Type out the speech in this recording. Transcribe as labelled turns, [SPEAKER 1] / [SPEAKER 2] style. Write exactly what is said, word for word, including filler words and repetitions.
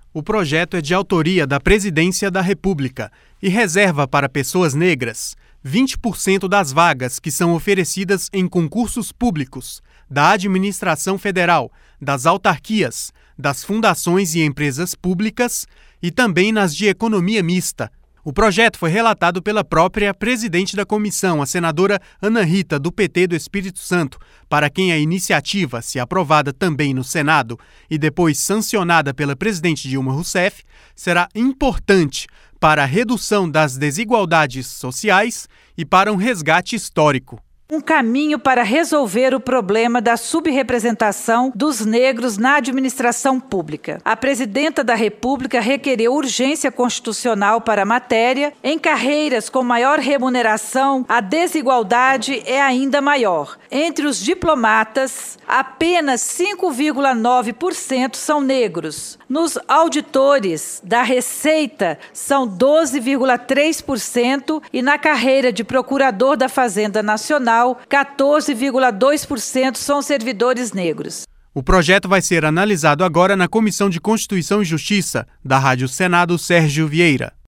[SPEAKER 1] O projeto é de autoria da Presidência da República e reserva para pessoas negras vinte por cento das vagas que são oferecidas em concursos públicos, da administração federal, das autarquias, das fundações e empresas públicas e também nas de economia mista. O projeto foi relatado pela própria presidente da comissão, a senadora Ana Rita, do P T do Espírito Santo, para quem a iniciativa, se aprovada também no Senado e depois sancionada pela presidente Dilma Rousseff, será importante para a redução das desigualdades sociais e para um resgate histórico.
[SPEAKER 2] Um caminho para resolver o problema da subrepresentação dos negros na administração pública. A presidenta da República requereu urgência constitucional para a matéria. Em carreiras com maior remuneração, a desigualdade é ainda maior. Entre os diplomatas, apenas cinco vírgula nove por cento são negros. Nos auditores da Receita, são doze vírgula três por cento e na carreira de procurador da Fazenda Nacional, quatorze vírgula dois por cento são servidores negros.
[SPEAKER 1] O projeto vai ser analisado agora na Comissão de Constituição e Justiça da Rádio Senado Sérgio Vieira.